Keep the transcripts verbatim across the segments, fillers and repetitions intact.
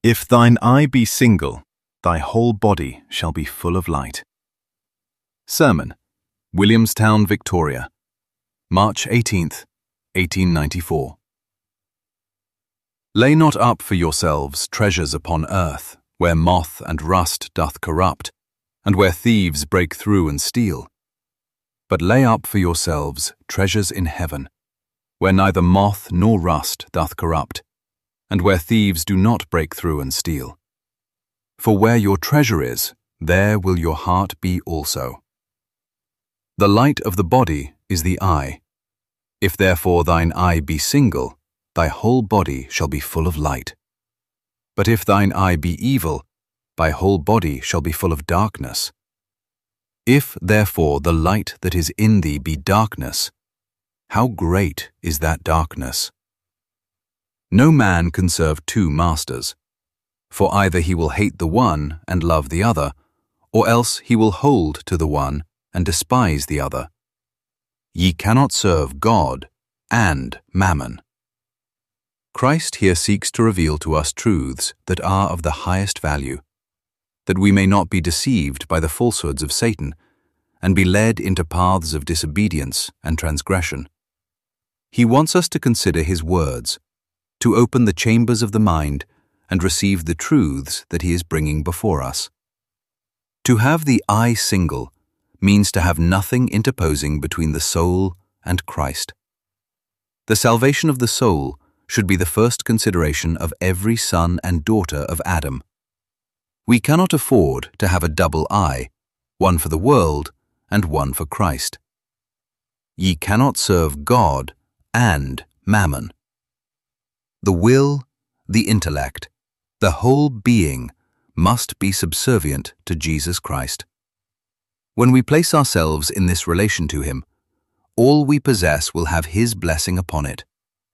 If thine eye be single, thy whole body shall be full of light. Sermon, Williamstown, Victoria, March eighteenth, eighteen ninety-four. Lay not up for yourselves treasures upon earth, where moth and rust doth corrupt, and where thieves break through and steal. But lay up for yourselves treasures in heaven, where neither moth nor rust doth corrupt, and where thieves do not break through and steal. For where your treasure is, there will your heart be also. The light of the body is the eye. If therefore thine eye be single, thy whole body shall be full of light. But if thine eye be evil, thy whole body shall be full of darkness. If therefore the light that is in thee be darkness, how great is that darkness? No man can serve two masters, for either he will hate the one and love the other, or else he will hold to the one and despise the other. Ye cannot serve God and Mammon. Christ here seeks to reveal to us truths that are of the highest value, that we may not be deceived by the falsehoods of Satan and be led into paths of disobedience and transgression. He wants us to consider his words, to open the chambers of the mind and receive the truths that he is bringing before us. To have the eye single means to have nothing interposing between the soul and Christ. The salvation of the soul should be the first consideration of every son and daughter of Adam. We cannot afford to have a double eye, one for the world and one for Christ. Ye cannot serve God and Mammon. The will, the intellect, the whole being must be subservient to Jesus Christ. When we place ourselves in this relation to him, all we possess will have his blessing upon it.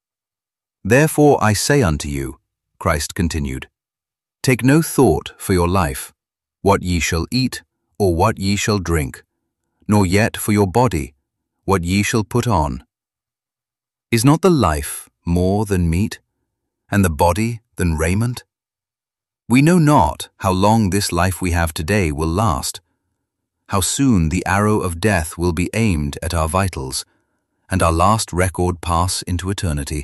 Therefore I say unto you, Christ continued, take no thought for your life, what ye shall eat or what ye shall drink, nor yet for your body, what ye shall put on. Is not the life more than meat, and the body than raiment? We know not how long this life we have today will last, how soon the arrow of death will be aimed at our vitals, and our last record pass into eternity.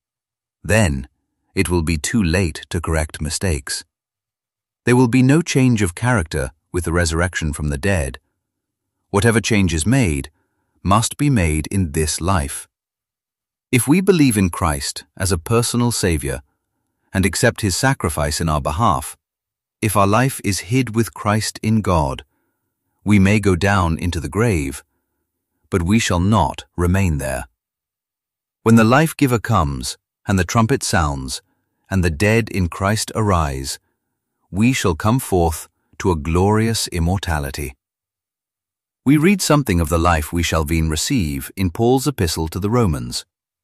Then it will be too late to correct mistakes. There will be no change of character with the resurrection from the dead. Whatever change is made must be made in this life. If we believe in Christ as a personal Savior and accept his sacrifice in our behalf, if our life is hid with Christ in God, we may go down into the grave, but we shall not remain there. When the life-giver comes, and the trumpet sounds, and the dead in Christ arise, we shall come forth to a glorious immortality. We read something of the life we shall then receive in Paul's epistle to the Romans.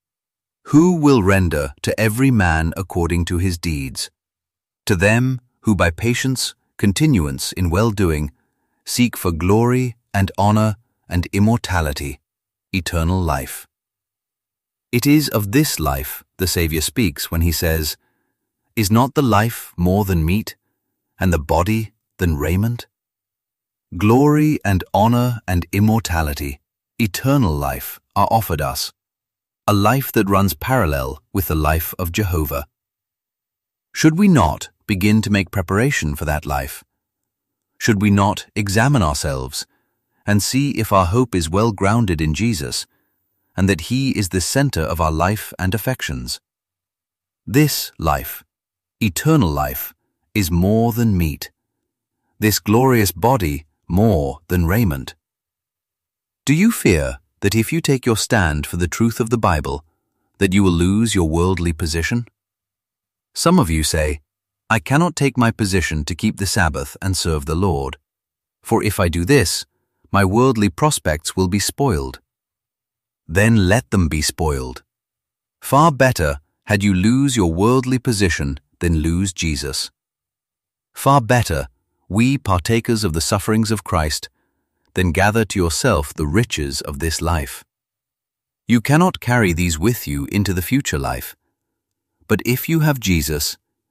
Who will render to every man according to his deeds? To them who by patience, continuance in well-doing, seek for glory and honor and immortality, eternal life. It is of this life the Savior speaks when he says, is not the life more than meat, and the body than raiment? Glory and honor and immortality, eternal life, are offered us, a life that runs parallel with the life of Jehovah. Should we not begin to make preparation for that life? Should we not examine ourselves and see if our hope is well grounded in Jesus, and that he is the center of our life and affections? This life, eternal life, is more than meat, this glorious body more than raiment. Do you fear that if you take your stand for the truth of the Bible, that you will lose your worldly position? Some of you say, I cannot take my position to keep the Sabbath and serve the Lord, for if I do this, my worldly prospects will be spoiled. Then let them be spoiled. Far better had you lose your worldly position than lose Jesus. Far better, we partakers of the sufferings of Christ, than gather to yourself the riches of this life. You cannot carry these with you into the future life, but if you have Jesus,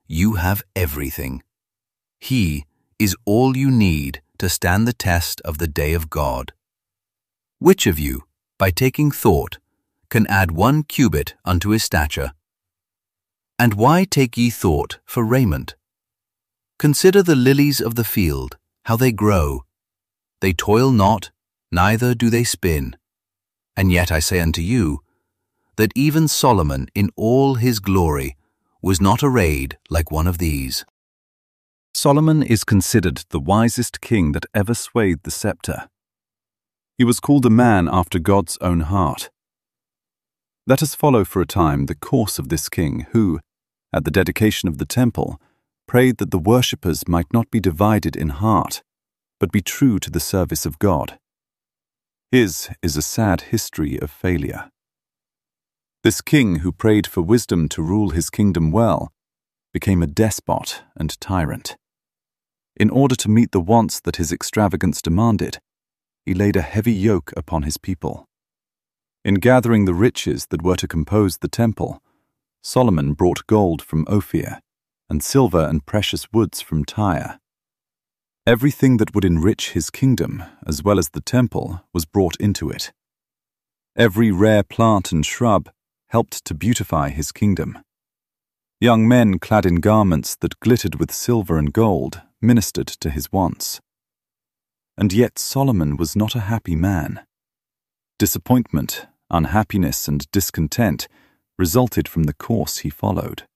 you have everything. He is all you need to stand the test of the day of God. Which of you, by taking thought, can add one cubit unto his stature? And why take ye thought for raiment? Consider the lilies of the field, how they grow. They toil not, neither do they spin. And yet I say unto you, that even Solomon in all his glory was not arrayed like one of these. Solomon is considered the wisest king that ever swayed the scepter. He was called a man after God's own heart. Let us follow for a time the course of this king who, at the dedication of the temple, prayed that the worshippers might not be divided in heart, but be true to the service of God. His is a sad history of failure. This king who prayed for wisdom to rule his kingdom well became a despot and tyrant. In order to meet the wants that his extravagance demanded, he laid a heavy yoke upon his people. In gathering the riches that were to compose the temple, Solomon brought gold from Ophir and silver and precious woods from Tyre. Everything that would enrich his kingdom, as well as the temple, was brought into it. Every rare plant and shrub helped to beautify his kingdom. Young men clad in garments that glittered with silver and gold ministered to his wants. And yet Solomon was not a happy man. Disappointment, unhappiness, and discontent resulted from the course he followed.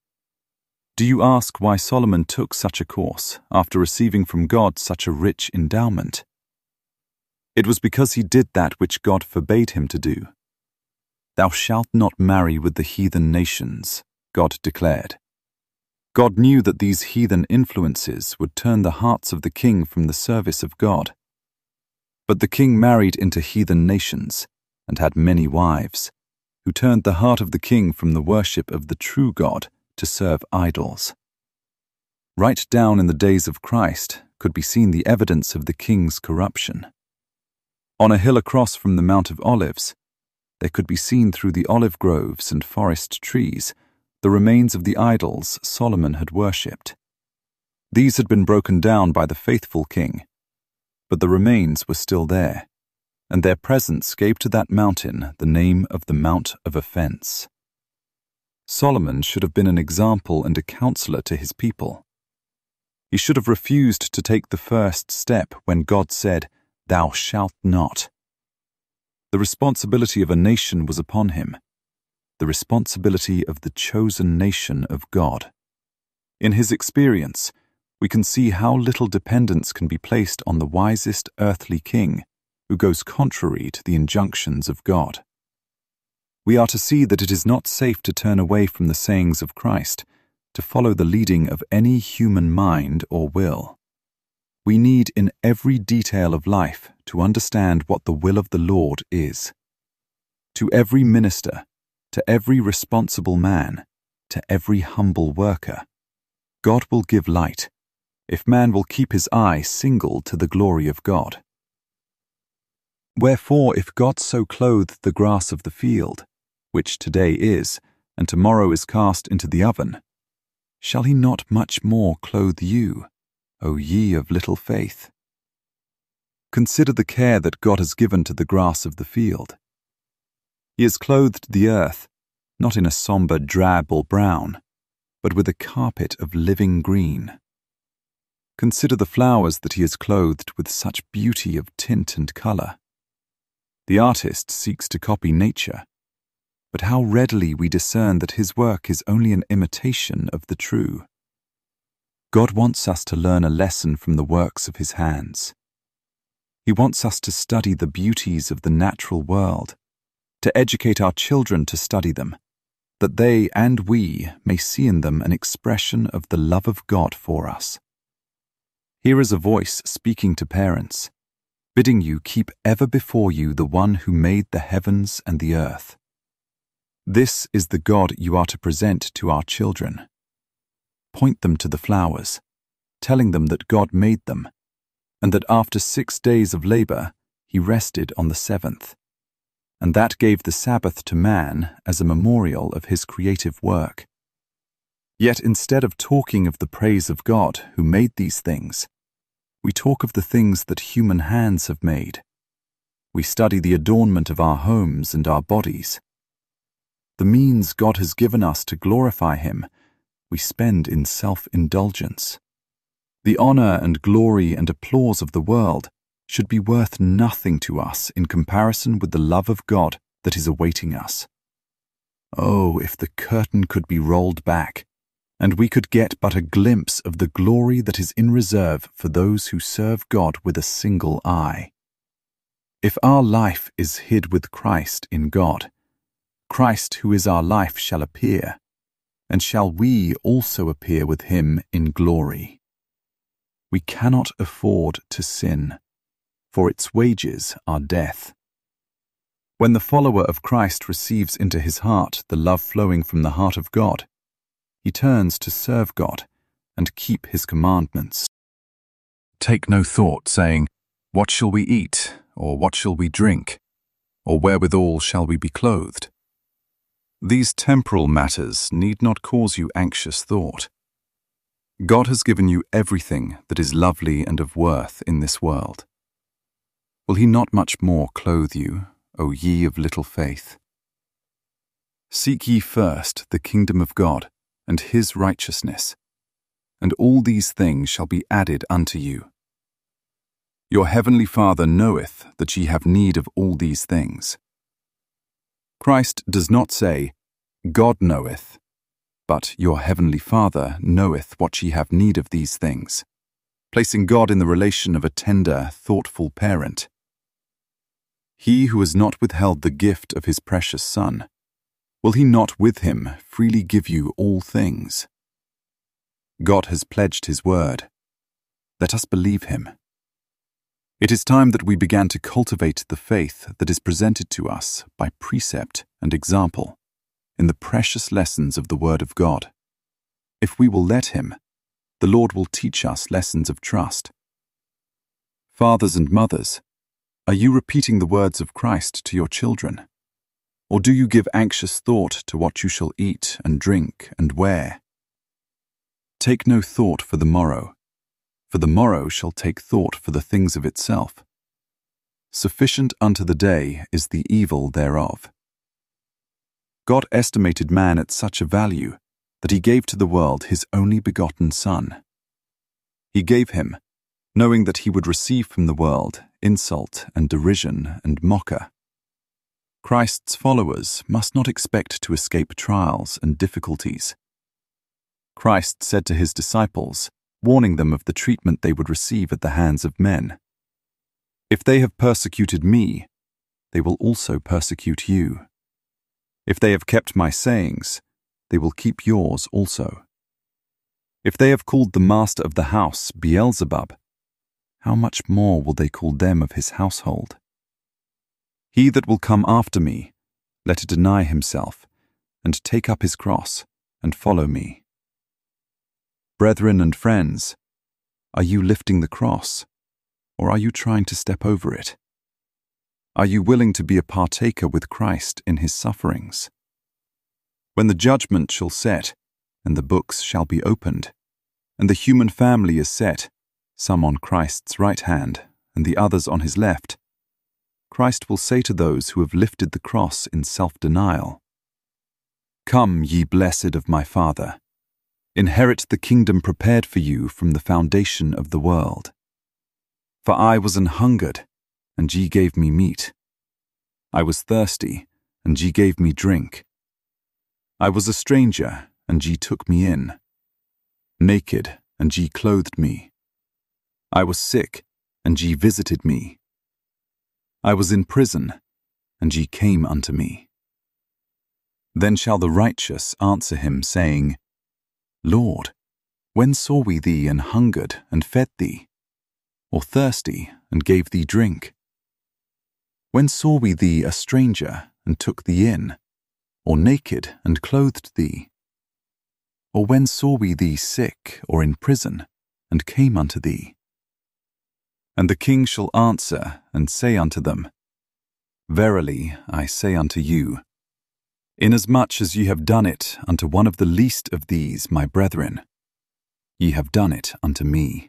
Do you ask why Solomon took such a course after receiving from God such a rich endowment? It was because he did that which God forbade him to do. Thou shalt not marry with the heathen nations, God declared. God knew that these heathen influences would turn the hearts of the king from the service of God. But the king married into heathen nations and had many wives, who turned the heart of the king from the worship of the true God to serve idols. Right down in the days of Christ could be seen the evidence of the king's corruption. On a hill across from the Mount of Olives, there could be seen through the olive groves and forest trees the remains of the idols Solomon had worshipped. These had been broken down by the faithful king, but the remains were still there, and their presence gave to that mountain the name of the Mount of Offense. Solomon should have been an example and a counselor to his people. He should have refused to take the first step when God said, "Thou shalt not." The responsibility of a nation was upon him, the responsibility of the chosen nation of God. In his experience, we can see how little dependence can be placed on the wisest earthly king who goes contrary to the injunctions of God. We are to see that it is not safe to turn away from the sayings of Christ, to follow the leading of any human mind or will. We need in every detail of life to understand what the will of the Lord is. To every minister, to every responsible man, to every humble worker, God will give light, if man will keep his eye single to the glory of God. Wherefore, if God so clothed the grass of the field, which today is, and tomorrow is cast into the oven, shall he not much more clothe you, O ye of little faith? Consider the care that God has given to the grass of the field. He has clothed the earth, not in a sombre drab or brown, but with a carpet of living green. Consider the flowers that he has clothed with such beauty of tint and colour. The artist seeks to copy nature, but how readily we discern that his work is only an imitation of the true. God wants us to learn a lesson from the works of his hands. He wants us to study the beauties of the natural world, to educate our children to study them, that they and we may see in them an expression of the love of God for us. Here is a voice speaking to parents, bidding you keep ever before you the one who made the heavens and the earth. This is the God you are to present to our children. Point them to the flowers, telling them that God made them, and that after six days of labor he rested on the seventh, and that gave the Sabbath to man as a memorial of his creative work. Yet instead of talking of the praise of God who made these things, we talk of the things that human hands have made. We study the adornment of our homes and our bodies. The means God has given us to glorify Him, we spend in self-indulgence. The honor and glory and applause of the world should be worth nothing to us in comparison with the love of God that is awaiting us. Oh, if the curtain could be rolled back, and we could get but a glimpse of the glory that is in reserve for those who serve God with a single eye. If our life is hid with Christ in God, Christ who is our life shall appear, and shall we also appear with Him in glory. We cannot afford to sin, for its wages are death. When the follower of Christ receives into his heart the love flowing from the heart of God, he turns to serve God and keep His commandments. Take no thought, saying, "What shall we eat, or what shall we drink, or wherewithal shall we be clothed?" These temporal matters need not cause you anxious thought. God has given you everything that is lovely and of worth in this world. Will He not much more clothe you, O ye of little faith? Seek ye first the kingdom of God and His righteousness, and all these things shall be added unto you. Your heavenly Father knoweth that ye have need of all these things. Christ does not say, God knoweth, but your heavenly Father knoweth what ye have need of these things, placing God in the relation of a tender, thoughtful parent. He who has not withheld the gift of His precious Son, will He not with Him freely give you all things? God has pledged His word. Let us believe Him. It is time that we began to cultivate the faith that is presented to us by precept and example in the precious lessons of the Word of God. If we will let Him, the Lord will teach us lessons of trust. Fathers and mothers, are you repeating the words of Christ to your children? Or do you give anxious thought to what you shall eat and drink and wear? Take no thought for the morrow, for the morrow shall take thought for the things of itself. Sufficient unto the day is the evil thereof. God estimated man at such a value that He gave to the world His only begotten Son. He gave Him, knowing that He would receive from the world insult and derision and mocker. Christ's followers must not expect to escape trials and difficulties. Christ said to His disciples, warning them of the treatment they would receive at the hands of men, "If they have persecuted me, they will also persecute you. If they have kept my sayings, they will keep yours also. If they have called the master of the house Beelzebub, how much more will they call them of his household? He that will come after me, let him deny himself, and take up his cross, and follow me." Brethren and friends, are you lifting the cross, or are you trying to step over it? Are you willing to be a partaker with Christ in His sufferings? When the judgment shall set, and the books shall be opened, and the human family is set, some on Christ's right hand, and the others on His left, Christ will say to those who have lifted the cross in self-denial, "Come, ye blessed of my Father, inherit the kingdom prepared for you from the foundation of the world. For I was an hungered, and ye gave me meat. I was thirsty, and ye gave me drink. I was a stranger, and ye took me in. Naked, and ye clothed me. I was sick, and ye visited me. I was in prison, and ye came unto me." Then shall the righteous answer Him, saying, "Lord, when saw we thee an hungered, and fed thee? Or thirsty, and gave thee drink? When saw we thee a stranger, and took thee in? Or naked, and clothed thee? Or when saw we thee sick, or in prison, and came unto thee?" And the king shall answer, and say unto them, "Verily I say unto you, Inasmuch as ye have done it unto one of the least of these, my brethren, ye have done it unto me.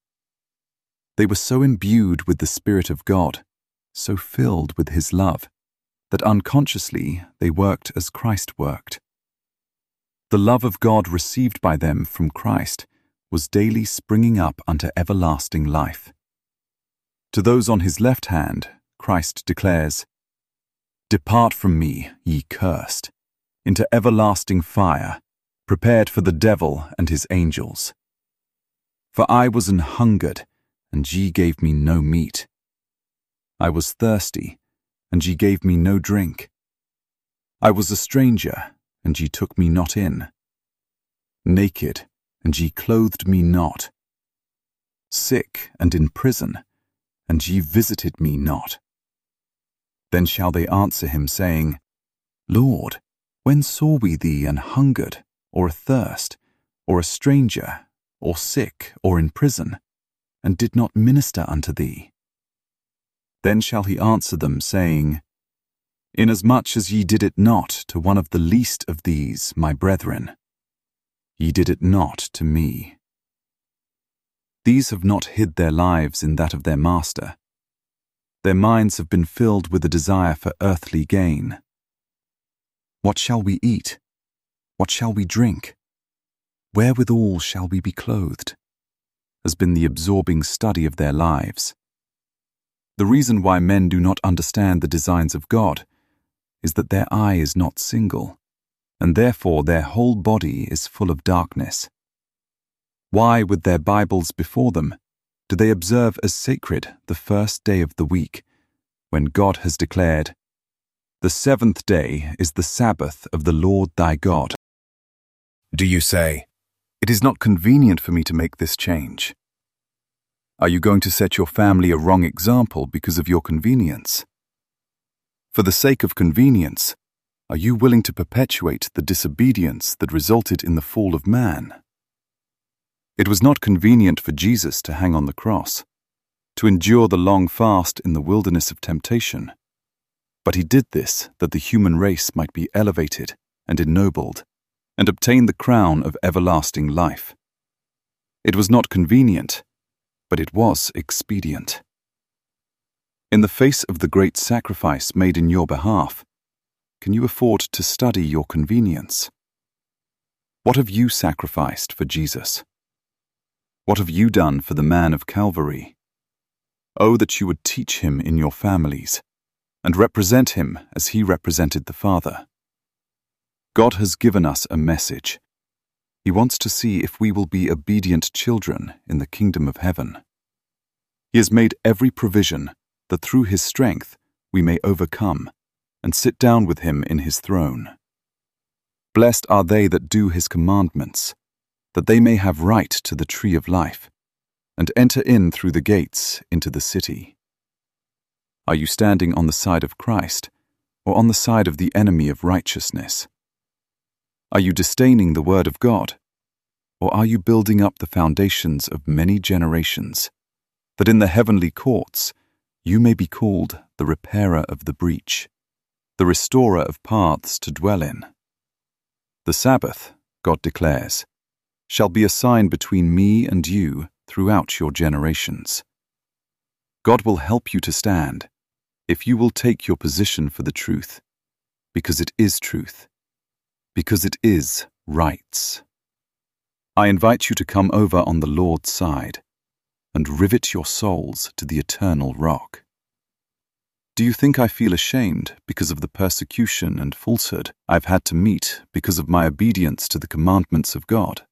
They were so imbued with the Spirit of God, so filled with His love, that unconsciously they worked as Christ worked. The love of God received by them from Christ was daily springing up unto everlasting life. To those on His left hand, Christ declares, Depart from me, ye cursed, into everlasting fire, prepared for the devil and his angels. For I was an hungered, and ye gave me no meat. I was thirsty, and ye gave me no drink. I was a stranger, and ye took me not in. Naked, and ye clothed me not. Sick and in prison, and ye visited me not. Then shall they answer him, saying, Lord, when saw we thee an hungered, or athirst, or a stranger, or sick, or in prison, and did not minister unto thee? Then shall he answer them, saying, Inasmuch as ye did it not to one of the least of these, my brethren, ye did it not to me. These have not hid their lives in that of their master. Their minds have been filled with a desire for earthly gain. What shall we eat? What shall we drink? Wherewithal shall we be clothed? Has been the absorbing study of their lives. The reason why men do not understand the designs of God is that their eye is not single, and therefore their whole body is full of darkness. Why, with their Bibles before them, do they observe as sacred the first day of the week, when God has declared, The seventh day is the Sabbath of the Lord thy God? Do you say, It is not convenient for me to make this change? Are you going to set your family a wrong example because of your convenience? For the sake of convenience, are you willing to perpetuate the disobedience that resulted in the fall of man? It was not convenient for Jesus to hang on the cross, to endure the long fast in the wilderness of temptation. But he did this that the human race might be elevated and ennobled, and obtain the crown of everlasting life. It was not convenient, but it was expedient. In the face of the great sacrifice made in your behalf, can you afford to study your convenience? What have you sacrificed for Jesus? What have you done for the man of Calvary? Oh, that you would teach him in your families, and represent him as he represented the Father. God has given us a message. He wants to see if we will be obedient children in the kingdom of heaven. He has made every provision that through his strength we may overcome and sit down with him in his throne. Blessed are they that do his commandments, that they may have right to the tree of life, and enter in through the gates into the city. Are you standing on the side of Christ, or on the side of the enemy of righteousness? Are you disdaining the word of God, or are you building up the foundations of many generations, that in the heavenly courts you may be called the repairer of the breach, the restorer of paths to dwell in? The Sabbath, God declares, shall be a sign between me and you throughout your generations. God will help you to stand if you will take your position for the truth, because it is truth, because it is rights. I invite you to come over on the Lord's side and rivet your souls to the eternal rock. Do you think I feel ashamed because of the persecution and falsehood I've had to meet because of my obedience to the commandments of God?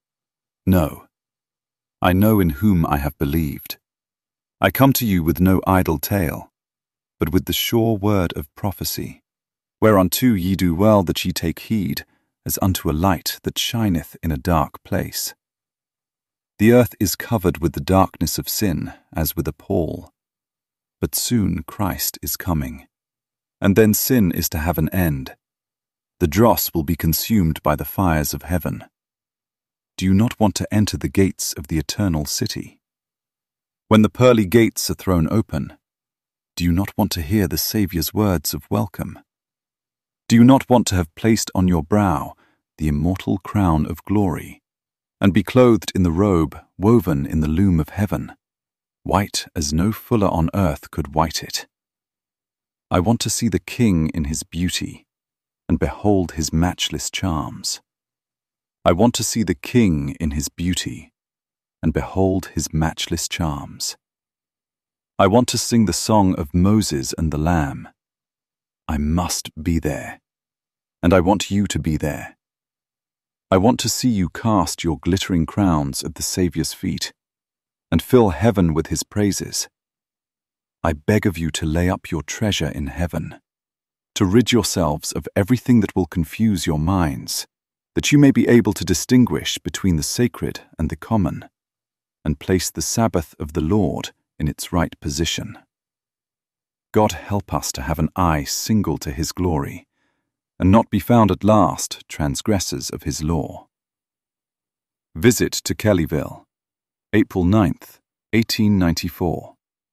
No. I know in whom I have believed. I come to you with no idle tale, but with the sure word of prophecy, whereunto ye do well that ye take heed, as unto a light that shineth in a dark place. The earth is covered with the darkness of sin, as with a pall. But soon Christ is coming, and then sin is to have an end. The dross will be consumed by the fires of heaven. Do you not want to enter the gates of the eternal city? When the pearly gates are thrown open, do you not want to hear the Saviour's words of welcome? Do you not want to have placed on your brow the immortal crown of glory, and be clothed in the robe woven in the loom of heaven, white as no fuller on earth could white it? I want to see the King in his beauty, and behold his matchless charms. I want to see the King in his beauty, and behold his matchless charms. I want to sing the song of Moses and the Lamb. I must be there, and I want you to be there. I want to see you cast your glittering crowns at the Saviour's feet, and fill heaven with his praises. I beg of you to lay up your treasure in heaven, to rid yourselves of everything that will confuse your minds, that you may be able to distinguish between the sacred and the common, and place the Sabbath of the Lord in its right position. God help us to have an eye single to his glory, and not be found at last transgressors of his law. Visit to Kellyville, April ninth, eighteen ninety-four.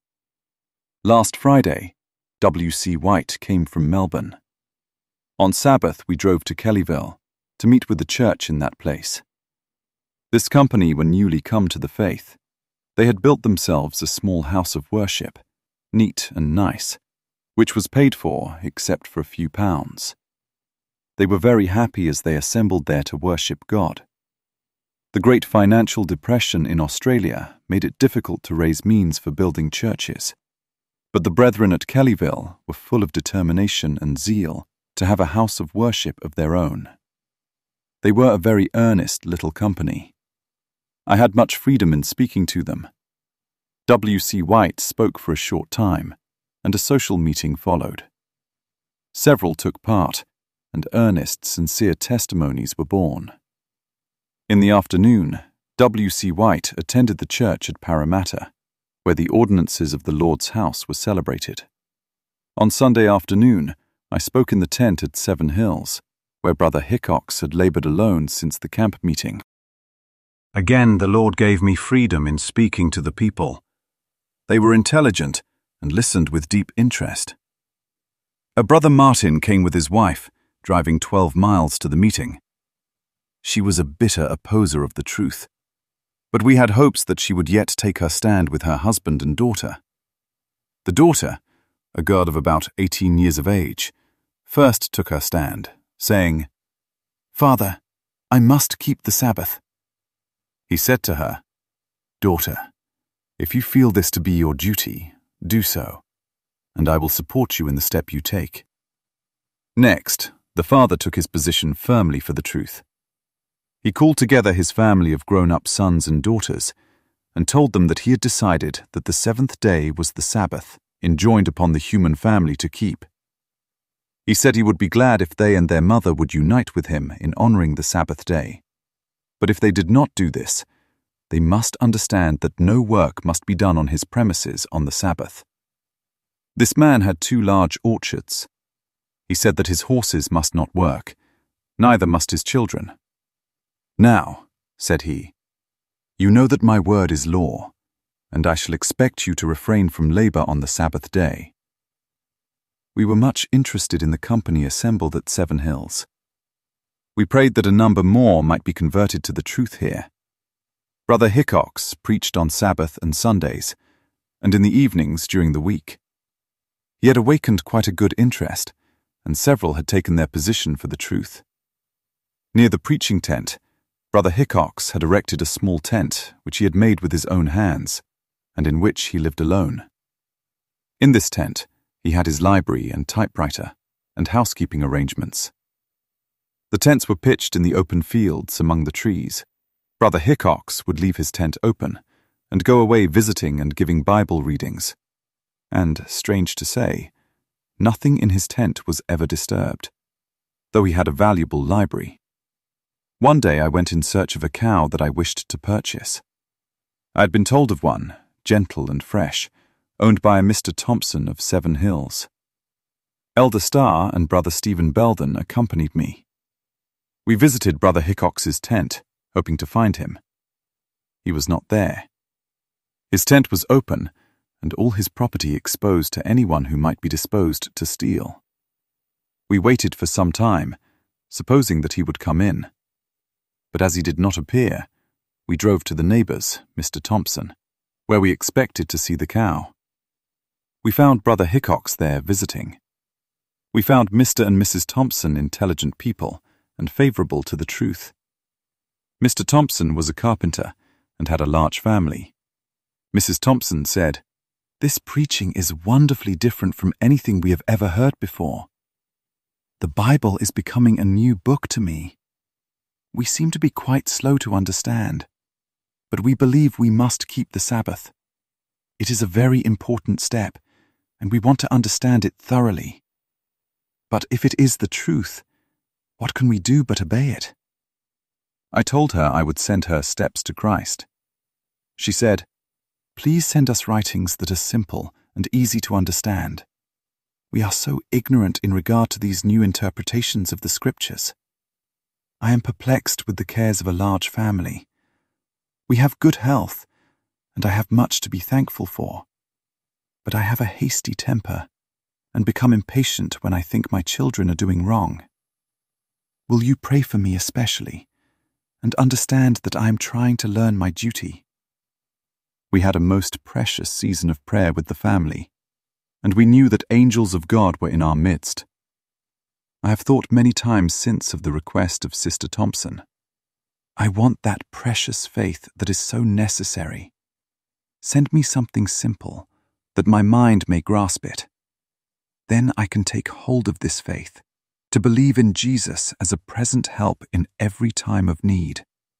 Last Friday, W C White came from Melbourne. On Sabbath we drove to Kellyville to meet with the church in that place. This company were newly come to the faith. They had built themselves a small house of worship, neat and nice, which was paid for except for a few pounds. They were very happy as they assembled there to worship God. The great financial depression in Australia made it difficult to raise means for building churches, but the brethren at Kellyville were full of determination and zeal to have a house of worship of their own. They were a very earnest little company. I had much freedom in speaking to them. W C White spoke for a short time, and a social meeting followed. Several took part, and earnest, sincere testimonies were born. In the afternoon, W C White attended the church at Parramatta, where the ordinances of the Lord's house were celebrated. On Sunday afternoon, I spoke in the tent at Seven Hills, where Brother Hickox had laboured alone since the camp meeting. Again, the Lord gave me freedom in speaking to the people. They were intelligent and listened with deep interest. A Brother Martin came with his wife, driving twelve miles to the meeting. She was a bitter opposer of the truth, but we had hopes that she would yet take her stand with her husband and daughter. The daughter, a girl of about eighteen years of age, first took her stand, saying, "Father, I must keep the Sabbath." He said to her, "Daughter, if you feel this to be your duty, do so, and I will support you in the step you take." Next, the father took his position firmly for the truth. He called together his family of grown-up sons and daughters and told them that he had decided that the seventh day was the Sabbath enjoined upon the human family to keep. He said he would be glad if they and their mother would unite with him in honoring the Sabbath day. But if they did not do this, they must understand that no work must be done on his premises on the Sabbath. This man had two large orchards. He said that his horses must not work, neither must his children. "Now," said he, "you know that my word is law, and I shall expect you to refrain from labor on the Sabbath day." We were much interested in the company assembled at Seven Hills. We prayed that a number more might be converted to the truth here. Brother Hickox preached on Sabbath and Sundays, and in the evenings during the week. He had awakened quite a good interest, and several had taken their position for the truth. Near the preaching tent, Brother Hickox had erected a small tent which he had made with his own hands, and in which he lived alone. In this tent, he had his library and typewriter, and housekeeping arrangements. The tents were pitched in the open fields among the trees. Brother Hickox would leave his tent open, and go away visiting and giving Bible readings. And, strange to say, nothing in his tent was ever disturbed, though he had a valuable library. One day I went in search of a cow that I wished to purchase. I had been told of one, gentle and fresh, owned by a Mister Thompson of Seven Hills. Elder Starr and Brother Stephen Belden accompanied me. We visited Brother Hickox's tent, hoping to find him. He was not there. His tent was open, and all his property exposed to anyone who might be disposed to steal. We waited for some time, supposing that he would come in. But as he did not appear, we drove to the neighbour's, Mister Thompson, where we expected to see the cow. We found Brother Hickox there visiting. We found Mister and Missus Thompson intelligent people and favourable to the truth. Mister Thompson was a carpenter and had a large family. Missus Thompson said, "This preaching is wonderfully different from anything we have ever heard before. The Bible is becoming a new book to me. We seem to be quite slow to understand, but we believe we must keep the Sabbath. It is a very important step, and we want to understand it thoroughly. But if it is the truth, what can we do but obey it?" I told her I would send her Steps to Christ. She said, "Please send us writings that are simple and easy to understand. We are so ignorant in regard to these new interpretations of the Scriptures. I am perplexed with the cares of a large family. We have good health, and I have much to be thankful for. But I have a hasty temper, and become impatient when I think my children are doing wrong. Will you pray for me especially, and understand that I am trying to learn my duty?" We had a most precious season of prayer with the family, and we knew that angels of God were in our midst. I have thought many times since of the request of Sister Thompson. I want that precious faith that is so necessary. Send me something simple, that my mind may grasp it. Then I can take hold of this faith, to believe in Jesus as a present help in every time of need.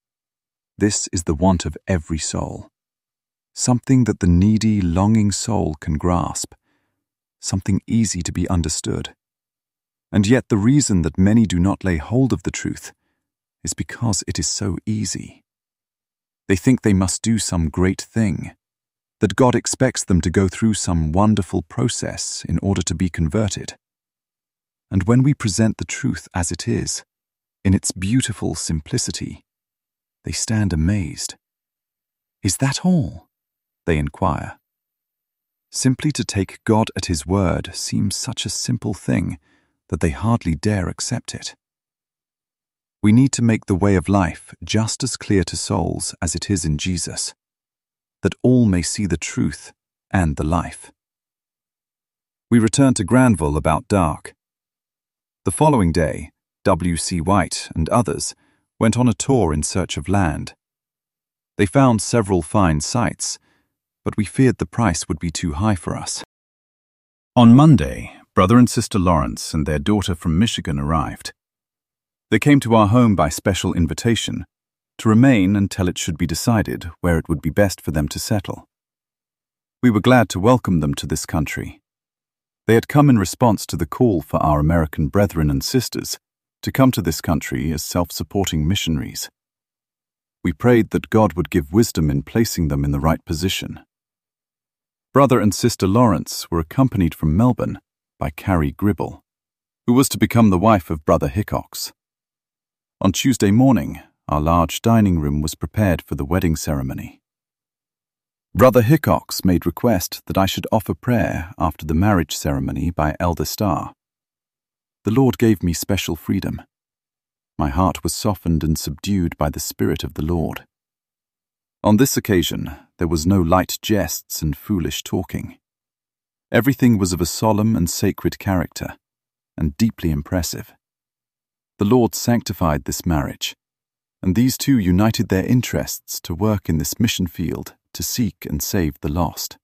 This is the want of every soul. Something that the needy, longing soul can grasp, something easy to be understood. And yet the reason that many do not lay hold of the truth is because it is so easy. They think they must do some great thing, that God expects them to go through some wonderful process in order to be converted. And when we present the truth as it is, in its beautiful simplicity, they stand amazed. "Is that all?" they inquire. Simply to take God at His word seems such a simple thing that they hardly dare accept it. We need to make the way of life just as clear to souls as it is in Jesus, that all may see the truth and the life. We returned to Granville about dark. The following day, W C White and others went on a tour in search of land. They found several fine sites, but we feared the price would be too high for us. On Monday, Brother and Sister Lawrence and their daughter from Michigan arrived. They came to our home by special invitation, to remain until it should be decided where it would be best for them to settle. We were glad to welcome them to this country. They had come in response to the call for our American brethren and sisters to come to this country as self-supporting missionaries. We prayed that God would give wisdom in placing them in the right position. Brother and Sister Lawrence were accompanied from Melbourne by Carrie Gribble, who was to become the wife of Brother Hickox. On Tuesday morning, our large dining room was prepared for the wedding ceremony. Brother Hickox made request that I should offer prayer after the marriage ceremony by Elder Starr. The Lord gave me special freedom. My heart was softened and subdued by the Spirit of the Lord. On this occasion, there was no light jests and foolish talking. Everything was of a solemn and sacred character, and deeply impressive. The Lord sanctified this marriage, and these two united their interests to work in this mission field to seek and save the lost.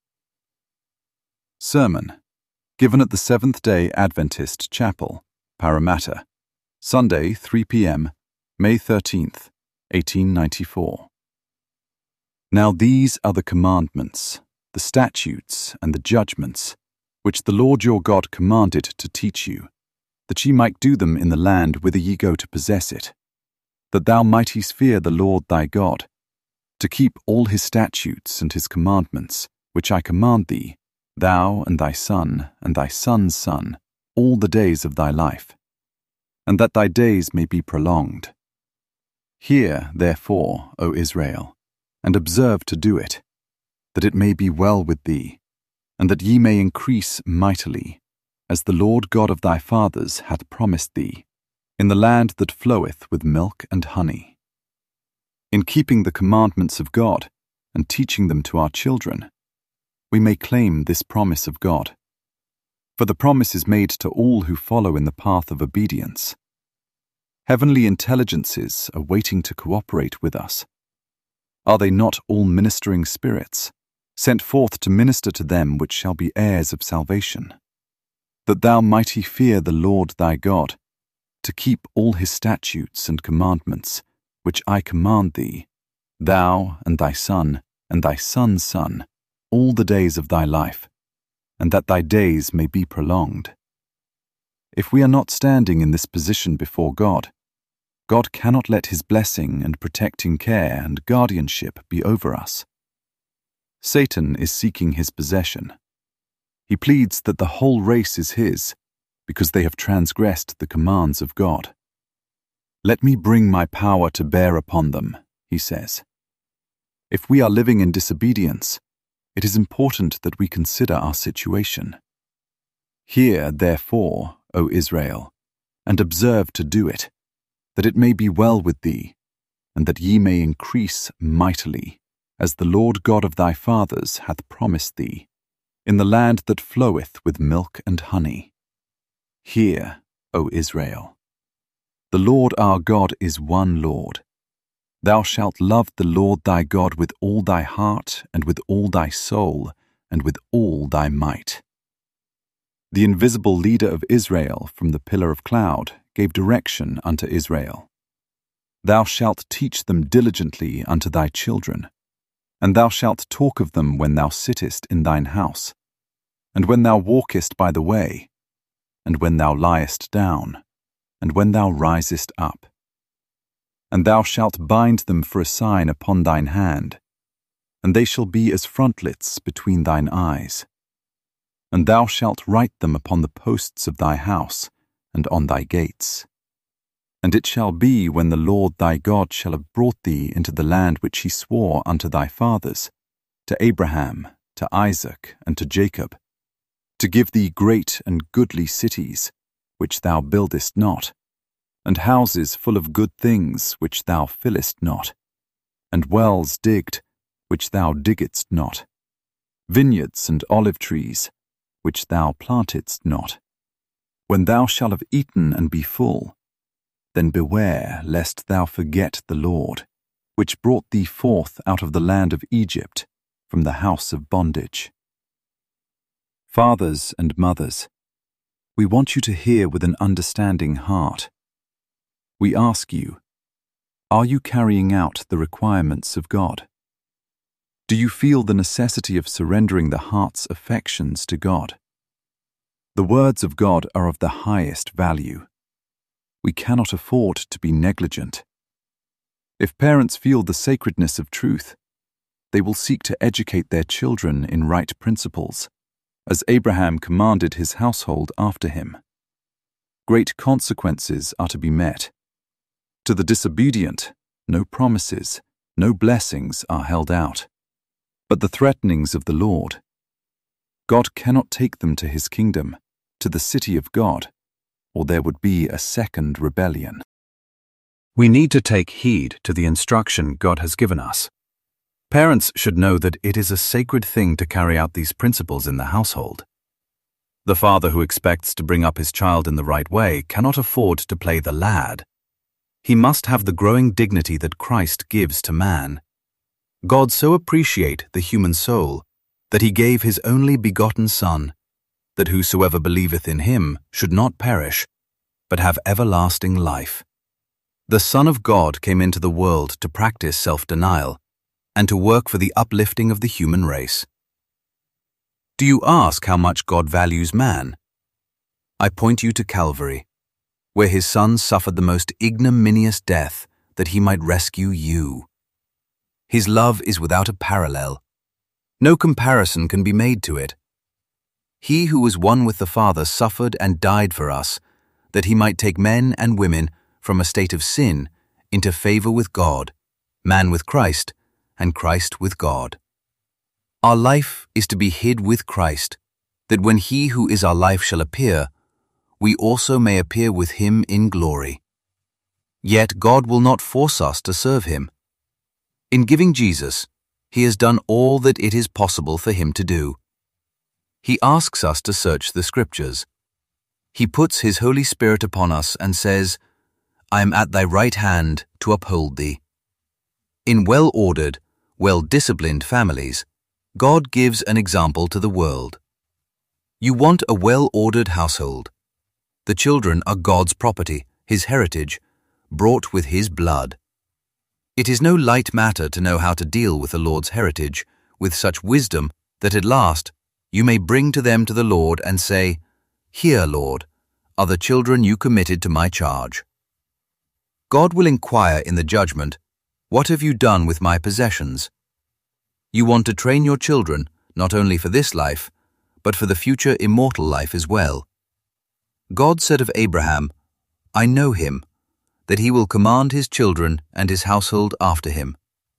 Sermon, given at the Seventh-day Adventist Chapel, Parramatta, Sunday, three p m, May thirteenth, eighteen ninety-four. Now these are the commandments, the statutes, and the judgments, which the Lord your God commanded to teach you, that ye might do them in the land whither ye go to possess it, that thou mightest fear the Lord thy God, to keep all his statutes and his commandments, which I command thee, thou and thy son and thy son's son, all the days of thy life, and that thy days may be prolonged. Hear, therefore, O Israel, and observe to do it, that it may be well with thee, and that ye may increase mightily, as the Lord God of thy fathers hath promised thee, in the land that floweth with milk and honey. In keeping the commandments of God and teaching them to our children, we may claim this promise of God. For the promise is made to all who follow in the path of obedience. Heavenly intelligences are waiting to cooperate with us. Are they not all ministering spirits, sent forth to minister to them which shall be heirs of salvation? That thou mighty fear the Lord thy God, to keep all his statutes and commandments, which I command thee, thou and thy son and thy son's son, all the days of thy life, and that thy days may be prolonged. If we are not standing in this position before God, God cannot let his blessing and protecting care and guardianship be over us. Satan is seeking his possession. He pleads that the whole race is his, because they have transgressed the commands of God. Let me bring my power to bear upon them, he says. If we are living in disobedience, it is important that we consider our situation. Hear, therefore, O Israel, and observe to do it, that it may be well with thee, and that ye may increase mightily, as the Lord God of thy fathers hath promised thee, in the land that floweth with milk and honey. Hear, O Israel. The Lord our God is one Lord. Thou shalt love the Lord thy God with all thy heart, and with all thy soul, and with all thy might. The invisible leader of Israel from the pillar of cloud gave direction unto Israel. Thou shalt teach them diligently unto thy children, and thou shalt talk of them when thou sittest in thine house, and when thou walkest by the way, and when thou liest down, and when thou risest up. And thou shalt bind them for a sign upon thine hand, and they shall be as frontlets between thine eyes. And thou shalt write them upon the posts of thy house, and on thy gates. And it shall be when the Lord thy God shall have brought thee into the land which he swore unto thy fathers, to Abraham, to Isaac, and to Jacob, to give thee great and goodly cities, which thou buildest not, and houses full of good things, which thou fillest not, and wells digged, which thou diggedst not, vineyards and olive trees, which thou plantedst not. When thou shalt have eaten and be full, then beware lest thou forget the Lord, which brought thee forth out of the land of Egypt, from the house of bondage. Fathers and mothers, we want you to hear with an understanding heart. We ask you, are you carrying out the requirements of God? Do you feel the necessity of surrendering the heart's affections to God? The words of God are of the highest value. We cannot afford to be negligent. If parents feel the sacredness of truth, they will seek to educate their children in right principles, as Abraham commanded his household after him. Great consequences are to be met. To the disobedient, no promises, no blessings are held out, but the threatenings of the Lord. God cannot take them to his kingdom, to the city of God, or there would be a second rebellion. We need to take heed to the instruction God has given us. Parents should know that it is a sacred thing to carry out these principles in the household. The father who expects to bring up his child in the right way cannot afford to play the lad. He must have the growing dignity that Christ gives to man. God so appreciated the human soul that he gave his only begotten Son, that whosoever believeth in him should not perish, but have everlasting life. The Son of God came into the world to practice self-denial and to work for the uplifting of the human race. Do you ask how much God values man? I point you to Calvary, where his Son suffered the most ignominious death that he might rescue you. His love is without a parallel. No comparison can be made to it. He who was one with the Father suffered and died for us, that he might take men and women from a state of sin into favor with God, man with Christ, and Christ with God. Our life is to be hid with Christ, that when he who is our life shall appear, we also may appear with him in glory. Yet God will not force us to serve him. In giving Jesus, he has done all that it is possible for him to do. He asks us to search the Scriptures. He puts his Holy Spirit upon us and says, "I am at thy right hand to uphold thee." In well-ordered, well-disciplined families, God gives an example to the world. You want a well-ordered household. The children are God's property, his heritage, brought with his blood. It is no light matter to know how to deal with the Lord's heritage with such wisdom that at last you may bring to them to the Lord and say, "Here, Lord, are the children you committed to my charge." God will inquire in the judgment, "What have you done with my possessions?" You want to train your children not only for this life, but for the future immortal life as well. God said of Abraham, "I know him, that he will command his children and his household after him."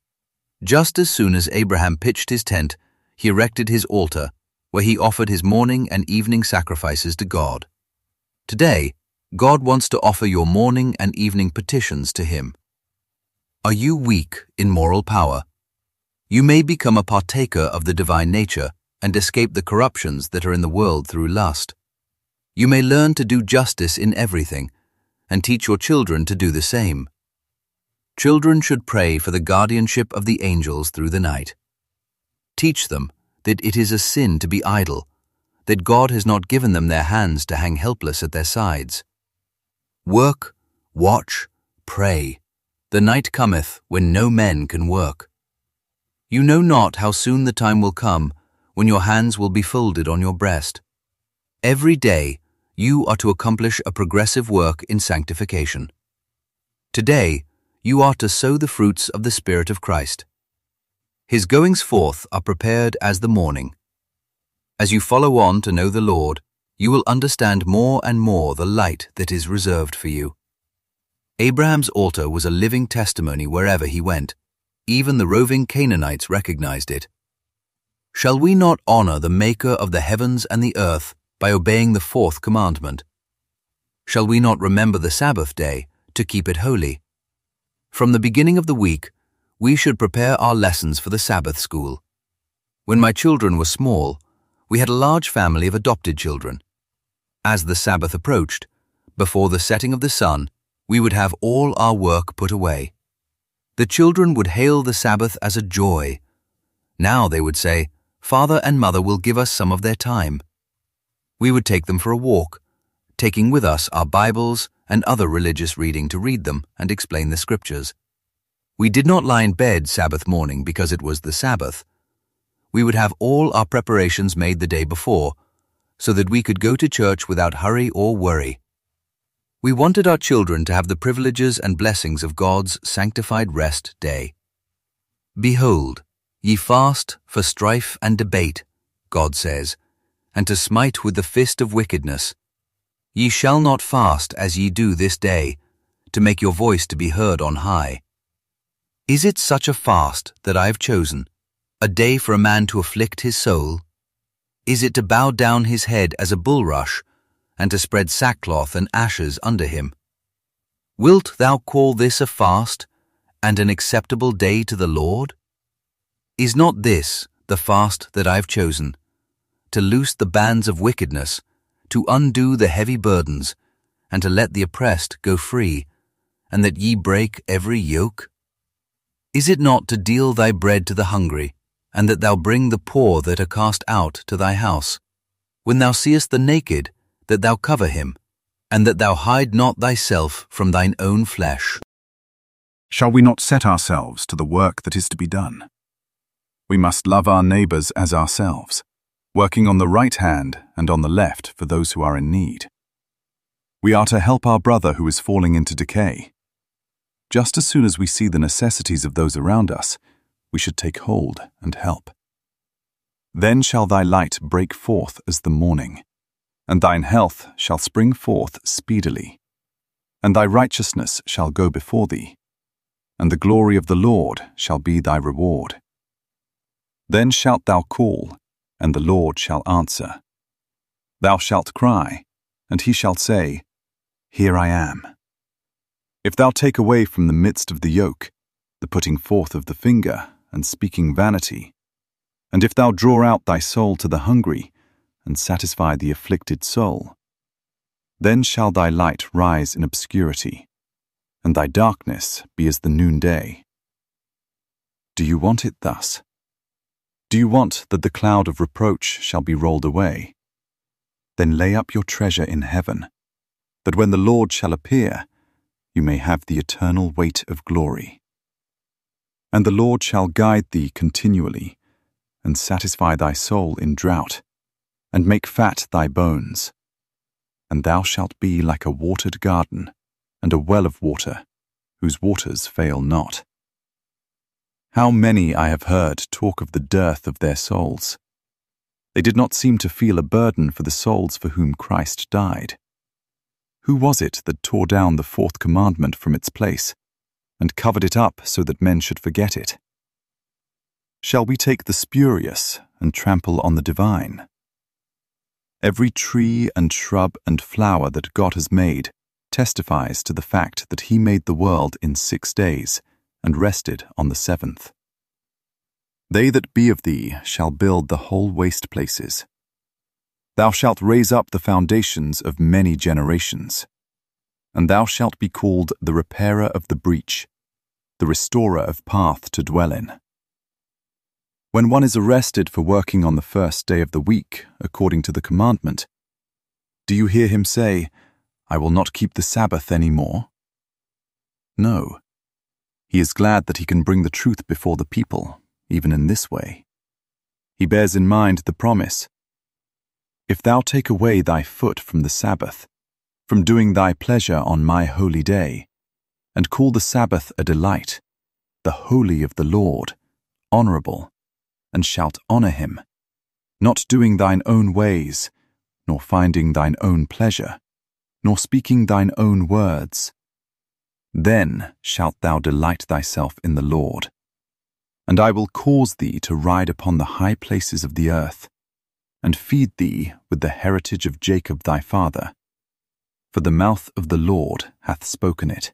Just as soon as Abraham pitched his tent, he erected his altar, where he offered his morning and evening sacrifices to God. Today, God wants to offer your morning and evening petitions to him. Are you weak in moral power? You may become a partaker of the divine nature and escape the corruptions that are in the world through lust. You may learn to do justice in everything and teach your children to do the same. Children should pray for the guardianship of the angels through the night. Teach them that it is a sin to be idle, that God has not given them their hands to hang helpless at their sides. Work, watch, pray. The night cometh when no men can work. You know not how soon the time will come when your hands will be folded on your breast. Every day you are to accomplish a progressive work in sanctification. Today you are to sow the fruits of the Spirit of Christ. His goings forth are prepared as the morning. As you follow on to know the Lord, you will understand more and more the light that is reserved for you. Abraham's altar was a living testimony wherever he went. Even the roving Canaanites recognized it. Shall we not honor the Maker of the heavens and the earth by obeying the fourth commandment? Shall we not remember the Sabbath day to keep it holy? From the beginning of the week, we should prepare our lessons for the Sabbath school. When my children were small, we had a large family of adopted children. As the Sabbath approached, before the setting of the sun, we would have all our work put away. The children would hail the Sabbath as a joy. Now they would say, "Father and Mother will give us some of their time." We would take them for a walk, taking with us our Bibles and other religious reading to read them and explain the Scriptures. We did not lie in bed Sabbath morning because it was the Sabbath. We would have all our preparations made the day before, so that we could go to church without hurry or worry. We wanted our children to have the privileges and blessings of God's sanctified rest day. "Behold, ye fast for strife and debate," God says, "and to smite with the fist of wickedness. Ye shall not fast as ye do this day, to make your voice to be heard on high." Is it such a fast that I have chosen, a day for a man to afflict his soul? Is it to bow down his head as a bulrush, and to spread sackcloth and ashes under him? Wilt thou call this a fast, and an acceptable day to the Lord? Is not this the fast that I have chosen, to loose the bands of wickedness, to undo the heavy burdens, and to let the oppressed go free, and that ye break every yoke? Is it not to deal thy bread to the hungry, and that thou bring the poor that are cast out to thy house? When thou seest the naked, that thou cover him, and that thou hide not thyself from thine own flesh. Shall we not set ourselves to the work that is to be done? We must love our neighbors as ourselves, working on the right hand and on the left for those who are in need. We are to help our brother who is falling into decay. Just as soon as we see the necessities of those around us, we should take hold and help. Then shall thy light break forth as the morning, and thine health shall spring forth speedily, and thy righteousness shall go before thee, and the glory of the Lord shall be thy reward. Then shalt thou call, and the Lord shall answer, Thou shalt cry, and he shall say, Here I am. If thou take away from the midst of the yoke, the putting forth of the finger, and speaking vanity, and if thou draw out thy soul to the hungry, and satisfy the afflicted soul, then shall thy light rise in obscurity, and thy darkness be as the noonday. Do you want it thus? Do you want that the cloud of reproach shall be rolled away? Then lay up your treasure in heaven, that when the Lord shall appear, you may have the eternal weight of glory. And the Lord shall guide thee continually, and satisfy thy soul in drought, and make fat thy bones. And thou shalt be like a watered garden, and a well of water, whose waters fail not. How many I have heard talk of the dearth of their souls. They did not seem to feel a burden for the souls for whom Christ died. Who was it that tore down the fourth commandment from its place, and covered it up so that men should forget it? Shall we take the spurious and trample on the divine? Every tree and shrub and flower that God has made testifies to the fact that he made the world in six days and rested on the seventh. They that be of thee shall build the whole waste places. Thou shalt raise up the foundations of many generations, and thou shalt be called the repairer of the breach, the restorer of path to dwell in. When one is arrested for working on the first day of the week, according to the commandment, do you hear him say, I will not keep the Sabbath any more? No. He is glad that he can bring the truth before the people, even in this way. He bears in mind the promise, If thou take away thy foot from the Sabbath, from doing thy pleasure on my holy day, and call the Sabbath a delight, the holy of the Lord, honorable, and shalt honor him, not doing thine own ways, nor finding thine own pleasure, nor speaking thine own words, then shalt thou delight thyself in the Lord. And I will cause thee to ride upon the high places of the earth, and feed thee with the heritage of Jacob thy father, for the mouth of the Lord hath spoken it.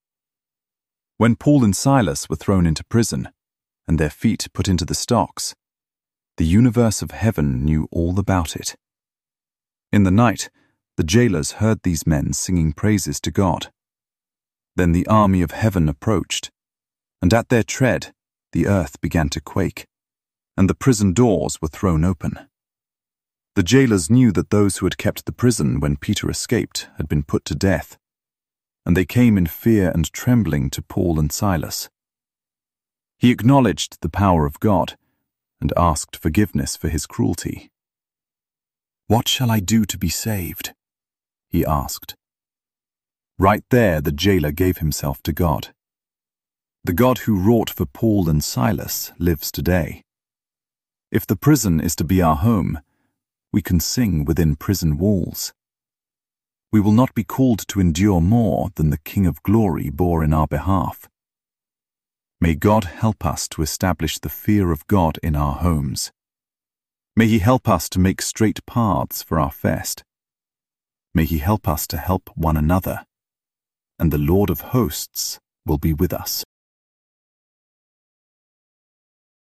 When Paul and Silas were thrown into prison, and their feet put into the stocks, the universe of heaven knew all about it. In the night, the jailers heard these men singing praises to God. Then the army of heaven approached, and at their tread the earth began to quake, and the prison doors were thrown open. The jailers knew that those who had kept the prison when Peter escaped had been put to death, and they came in fear and trembling to Paul and Silas. He acknowledged the power of God and asked forgiveness for his cruelty. What shall I do to be saved? He asked. Right there the jailer gave himself to God. The God who wrought for Paul and Silas lives today. If the prison is to be our home, we can sing within prison walls. We will not be called to endure more than the King of Glory bore in our behalf. May God help us to establish the fear of God in our homes. May he help us to make straight paths for our fest. May he help us to help one another, and the Lord of hosts will be with us.